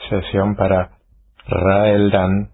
Sesión para Raeldan.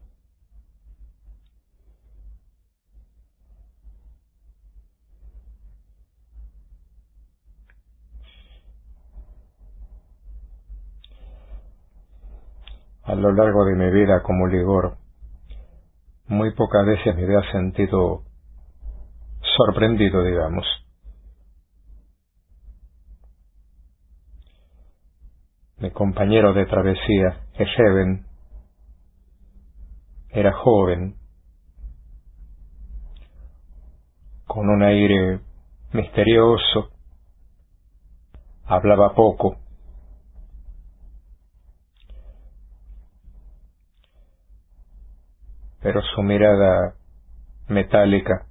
A lo largo de mi vida como ligor, muy pocas veces me había sentido sorprendido, digamos. Mi compañero de travesía, Ejeven, era joven, con un aire misterioso, hablaba poco, pero su mirada metálica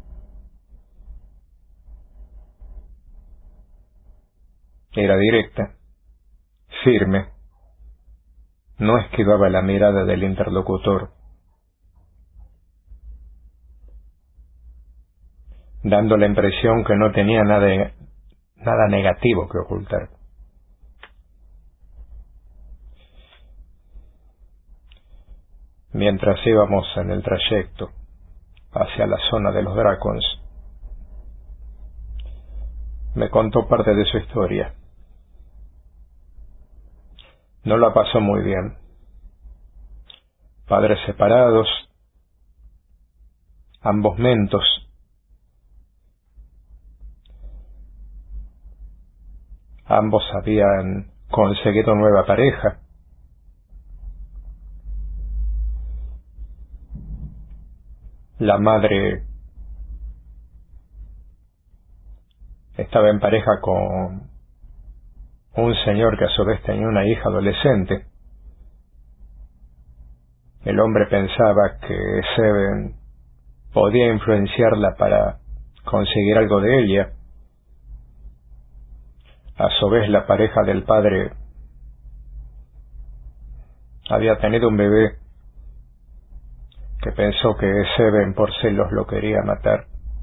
era directa, firme, no esquivaba la mirada del interlocutor, dando la impresión que no tenía nada negativo que ocultar. Mientras íbamos en el trayecto hacia la zona de los Dracons, me contó parte de su historia. No la pasó muy bien. Padres separados, ambos mentos, ambos habían conseguido nueva pareja. La madre estaba en pareja con un señor que a su vez tenía una hija adolescente. El hombre pensaba que Seven podía influenciarla para conseguir algo de ella. A su vez, la pareja del padre había tenido un bebé que pensó que Seven por celos lo quería matar.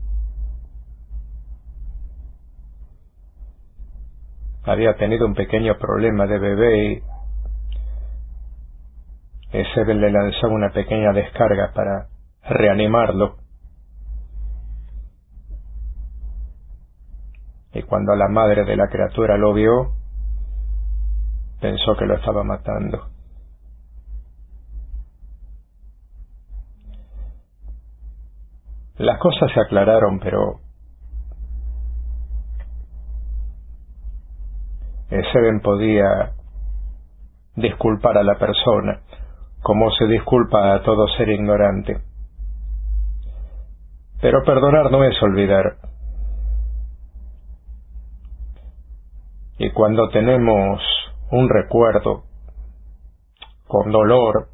Había tenido un pequeño problema de bebé y Seven le lanzó una pequeña descarga para reanimarlo. Y cuando la madre de la criatura lo vio, pensó que lo estaba matando. Las cosas se aclararon, pero Seven podía disculpar a la persona, como se disculpa a todo ser ignorante. Pero perdonar no es olvidar. Y cuando tenemos un recuerdo con dolor,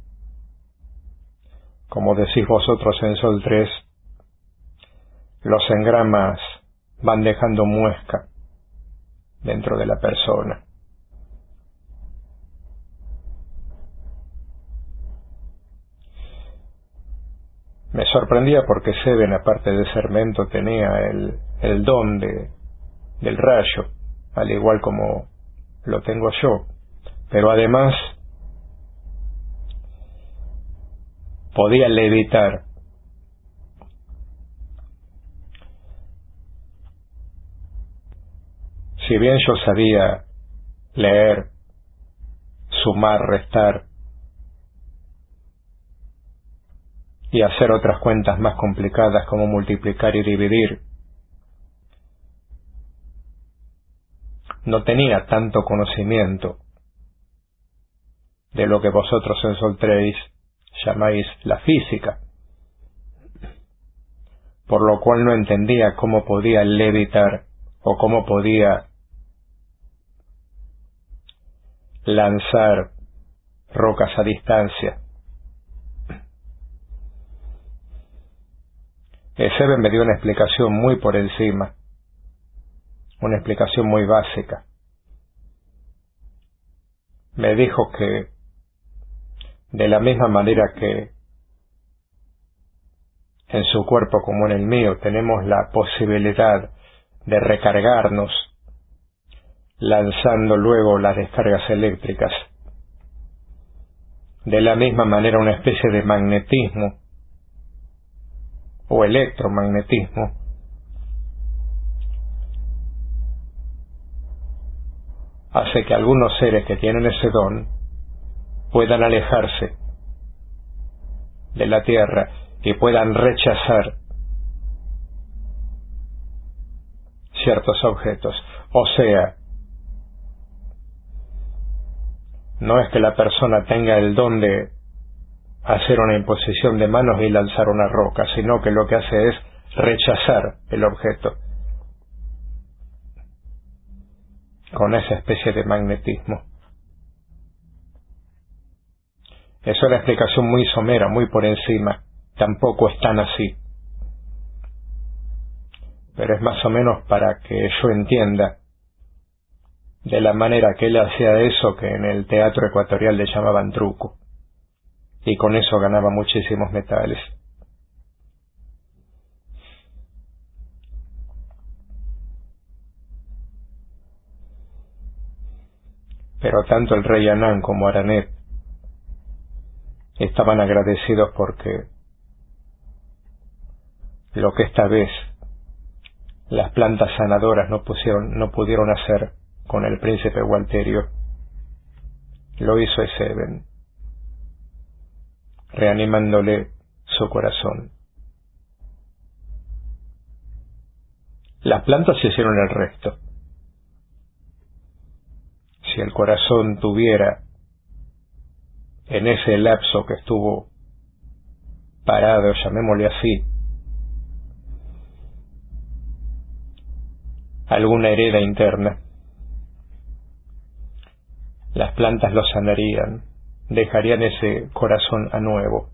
como decís vosotros en Sol 3, los engramas van dejando muesca dentro de la persona. Me sorprendía porque Seven, aparte de ser mento, tenía el don del rayo, al igual como lo tengo yo, pero además podía levitar. Si bien yo sabía leer, sumar, restar y hacer otras cuentas más complicadas como multiplicar y dividir, no tenía tanto conocimiento de lo que vosotros en Sol 3 llamáis la física, por lo cual no entendía cómo podía levitar o cómo podía lanzar rocas a distancia. Seven me dio una explicación muy por encima, una explicación muy básica. Me dijo que de la misma manera que en su cuerpo como en el mío tenemos la posibilidad de recargarnos lanzando luego las descargas eléctricas De la misma manera, una especie de magnetismo o electromagnetismo hace que algunos seres que tienen ese don puedan alejarse de la Tierra y puedan rechazar ciertos objetos. O sea, no es que la persona tenga el don de hacer una imposición de manos y lanzar una roca, sino que lo que hace es rechazar el objeto con esa especie de magnetismo. Es una explicación muy somera, muy por encima. Tampoco es tan así. Pero es más o menos para que yo entienda de la manera que él hacía eso que en el teatro ecuatorial le llamaban truco. Y con eso ganaba muchísimos metales. Pero tanto el rey Anán como Aranet estaban agradecidos porque lo que esta vez las plantas sanadoras no pudieron hacer con el príncipe Walterio, lo hizo Eseben, reanimándole su corazón. Las plantas hicieron el resto. Si el corazón tuviera, en ese lapso que estuvo parado, llamémosle así, alguna herida interna, las plantas lo sanarían, dejarían ese corazón a nuevo.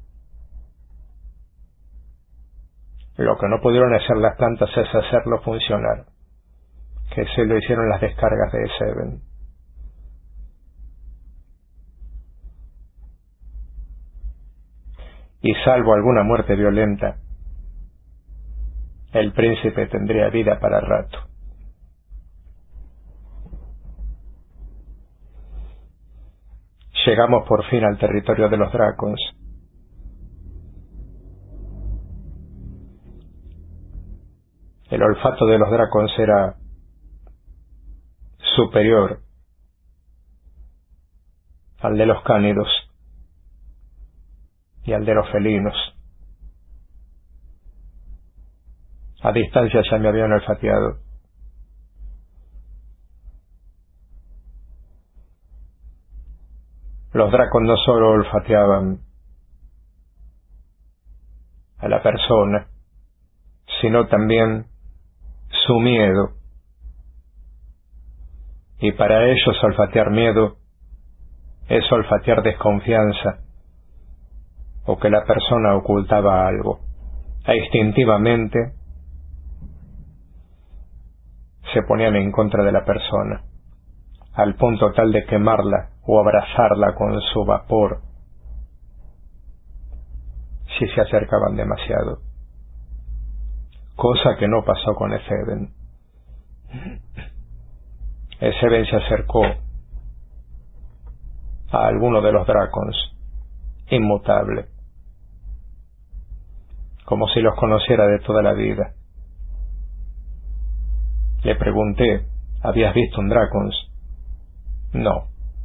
Lo que no pudieron hacer las plantas es hacerlo funcionar, que se lo hicieron las descargas de Eseben. Y salvo alguna muerte violenta, el príncipe tendría vida para rato. Llegamos por fin al territorio de los Dracons. El olfato de los Dracons era superior al de los cánidos y al de los felinos. A distancia ya me habían olfateado. Los Dracons no solo olfateaban a la persona, sino también su miedo. Y para ellos olfatear miedo es olfatear desconfianza o que la persona ocultaba algo. E instintivamente se ponían en contra de la persona, al punto tal de quemarla o abrazarla con su vapor si se acercaban demasiado. Cosa que no pasó con Eseben. Eseben se acercó a alguno de los Dracons, inmutable, como si los conociera de toda la vida. Le pregunté, ¿habías visto un Dracons? No.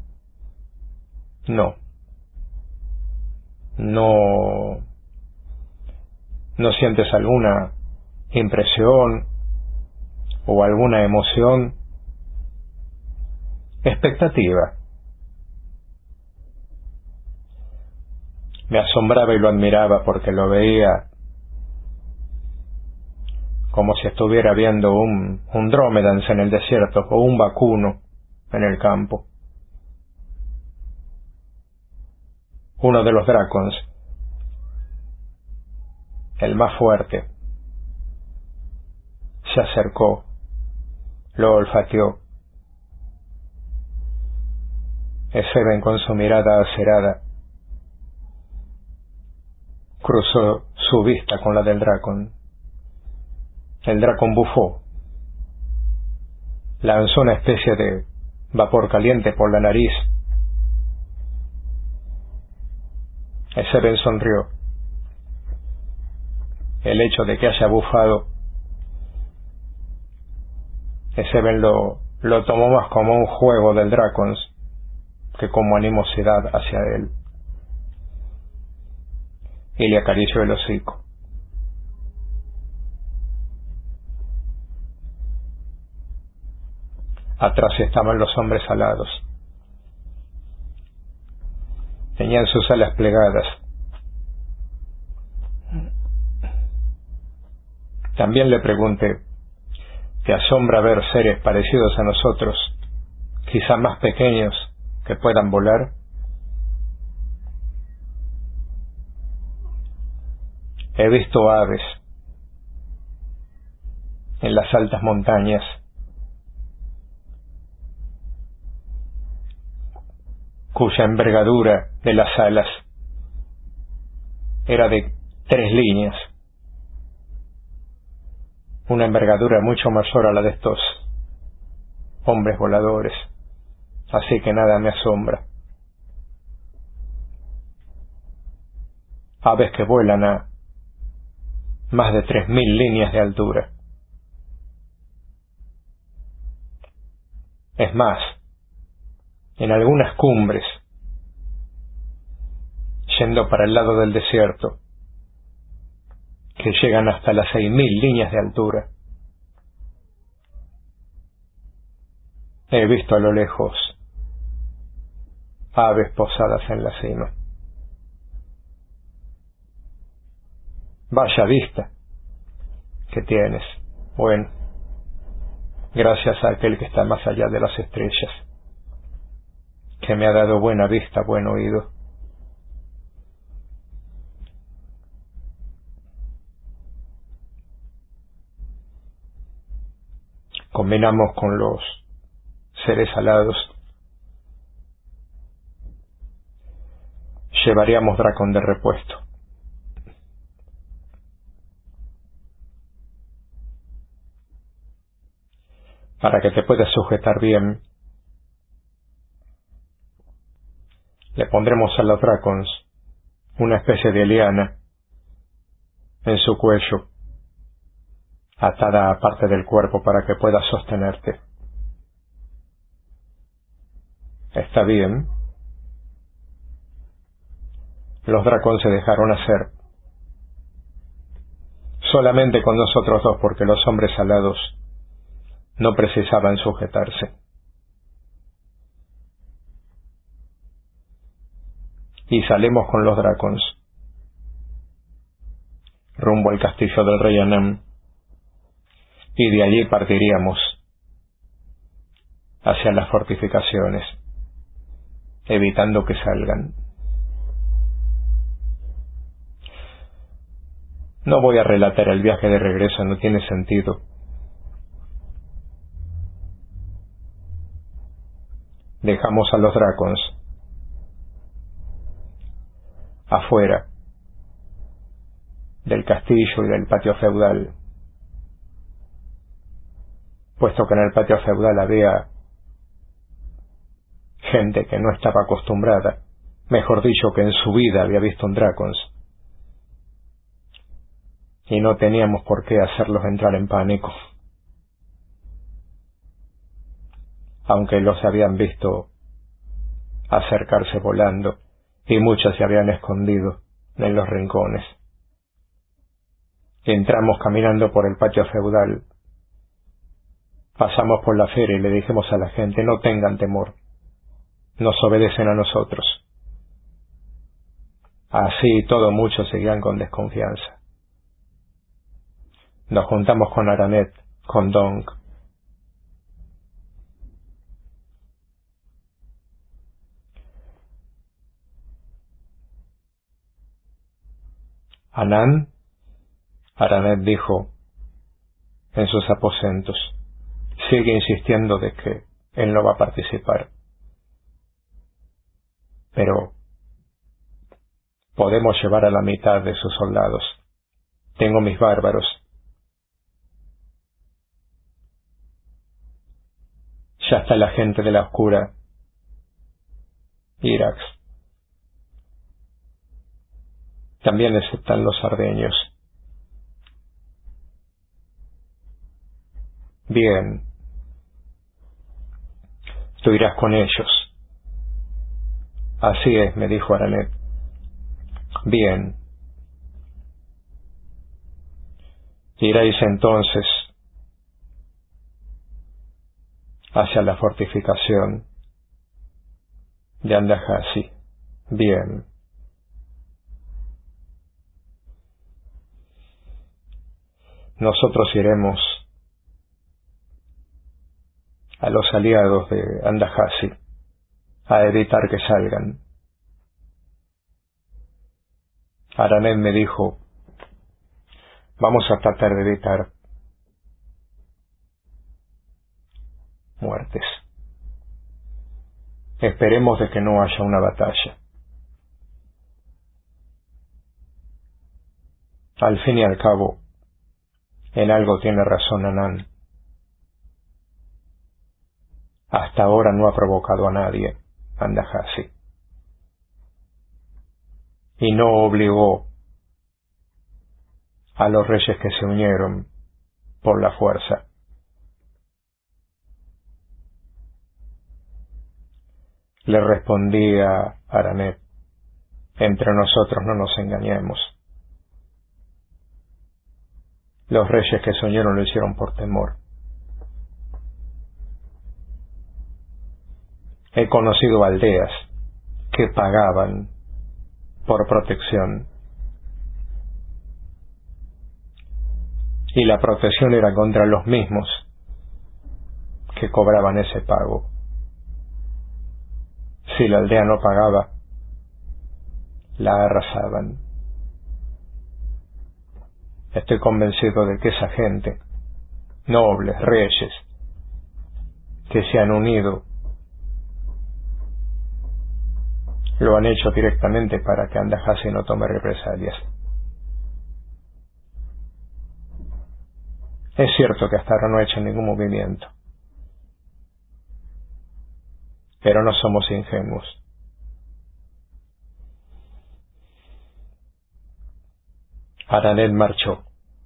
¿No sientes alguna impresión o alguna emoción? Expectativa. Me asombraba y lo admiraba porque lo veía como si estuviera viendo un drómedans en el desierto o un vacuno en el campo. Uno de los Dracons, el más fuerte, se acercó, lo olfateó. Eseben, con su mirada acerada, cruzó su vista con la del Dracon. El Dracon bufó, lanzó una especie de vapor caliente por la nariz Seven sonrió. El hecho de que haya bufado, Seven lo tomó más como un juego del Dragons que como animosidad hacia él, y le acarició el hocico. Atrás estaban los hombres alados. Tenían sus alas plegadas. También le pregunté: ¿te asombra ver seres parecidos a nosotros, quizá más pequeños, que puedan volar? He visto aves en las altas montañas, cuya envergadura de las alas era de 3 líneas, una envergadura mucho mayor a la de estos hombres voladores, así que nada me asombra. Aves que vuelan a más de 3000 líneas de altura. Es más, en algunas cumbres, yendo para el lado del desierto, que llegan hasta las 6000 líneas de altura. He visto a lo lejos aves posadas en la cima. Vaya vista que tienes. Bueno, gracias a aquel que está más allá de las estrellas, que me ha dado buena vista, buen oído. Combinamos con los seres alados. Llevaríamos dragón de repuesto. Para que te puedas sujetar bien, le pondremos a los dragons una especie de liana en su cuello, atada a parte del cuerpo para que puedas sostenerte. ¿Está bien? Los dragons se dejaron hacer. Solamente con nosotros dos, porque los hombres alados no precisaban sujetarse. Y salimos con los dragons rumbo al castillo del rey Anam, y de allí partiríamos hacia las fortificaciones, evitando que salgan. No voy a relatar el viaje de regreso, no tiene sentido. Dejamos a los dragons afuera del castillo y del patio feudal, puesto que en el patio feudal había gente que no estaba acostumbrada, mejor dicho, que en su vida había visto un dragons, y no teníamos por qué hacerlos entrar en pánico, aunque los habían visto acercarse volando, y muchos se habían escondido en los rincones. Entramos caminando por el patio feudal, pasamos por la feria y le dijimos a la gente: no tengan temor, nos obedecen a nosotros. Así y todo, muchos seguían con desconfianza. Nos juntamos con Aranet, con Dong. Anán, Aranet dijo en sus aposentos, sigue insistiendo de que él no va a participar. Pero podemos llevar a la mitad de sus soldados. Tengo mis bárbaros. Ya está la gente de la oscura Irax. también están los ardeños. Bien, tú irás con ellos. Así es, me dijo Aranet. Bien. Iréis entonces hacia la fortificación de Andajasi. Bien. Nosotros iremos a los aliados de Andajasi a evitar que salgan. Aranet me dijo, vamos a tratar de evitar muertes. Esperemos de que no haya una batalla. Al fin y al cabo, en algo tiene razón Anán. Hasta ahora no ha provocado a nadie, Andajasi. Y no obligó a los reyes que se unieron por la fuerza. Le respondí a Aranet, entre nosotros no nos engañemos. Los reyes que se unieron lo hicieron por temor. He conocido aldeas que pagaban por protección. Y la protección era contra los mismos que cobraban ese pago. Si la aldea no pagaba, la arrasaban. Estoy convencido de que esa gente, nobles, reyes, que se han unido, lo han hecho directamente para que Andajasi no tome represalias. Es cierto que hasta ahora no ha hecho ningún movimiento, pero no somos ingenuos. Aranet marchó,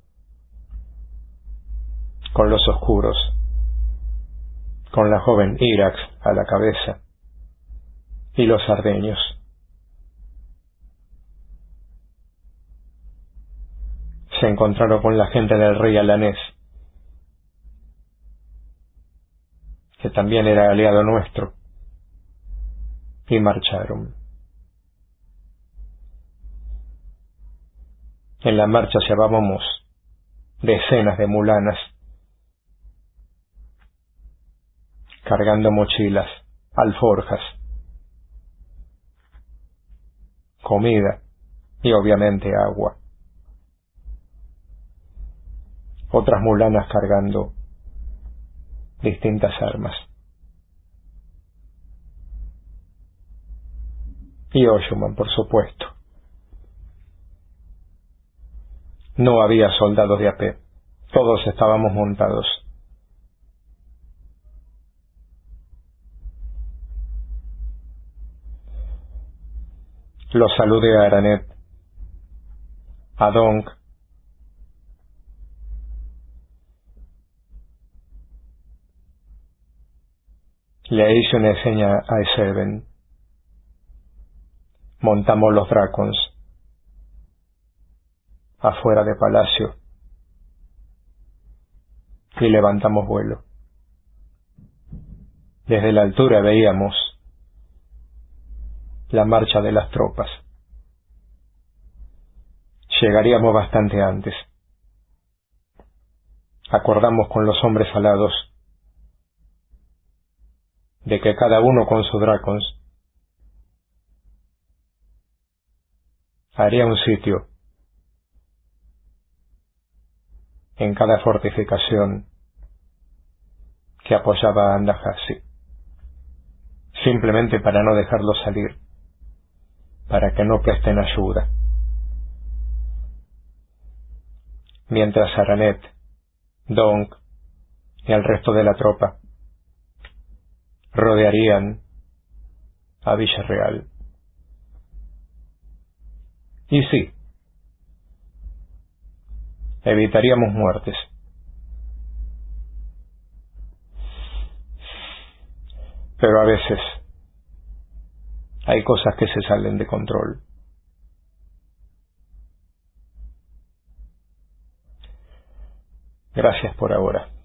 con los oscuros, con la joven Irax a la cabeza, y los ardeños. Se encontraron con la gente del rey Alanés, que también era aliado nuestro, y marcharon. En la marcha llevábamos decenas de mulanas, cargando mochilas, alforjas, comida y obviamente agua. Otras mulanas cargando distintas armas. Y Oshunman, por supuesto. No había soldados de a pie, todos estábamos montados. Los saludé a Aranet, a Donk, le hice una seña a Eseven. Montamos los dracons afuera de palacio y levantamos vuelo. Desde la altura veíamos la marcha de las tropas. Llegaríamos bastante antes. Acordamos con los hombres alados de que cada uno con su dracons haría un sitio en cada fortificación que apoyaba a Andajasi, simplemente para no dejarlos salir, para que no presten ayuda. Mientras Aranet, Donk y el resto de la tropa rodearían a Villarreal. Y sí, evitaríamos muertes. Pero a veces hay cosas que se salen de control. Gracias por ahora.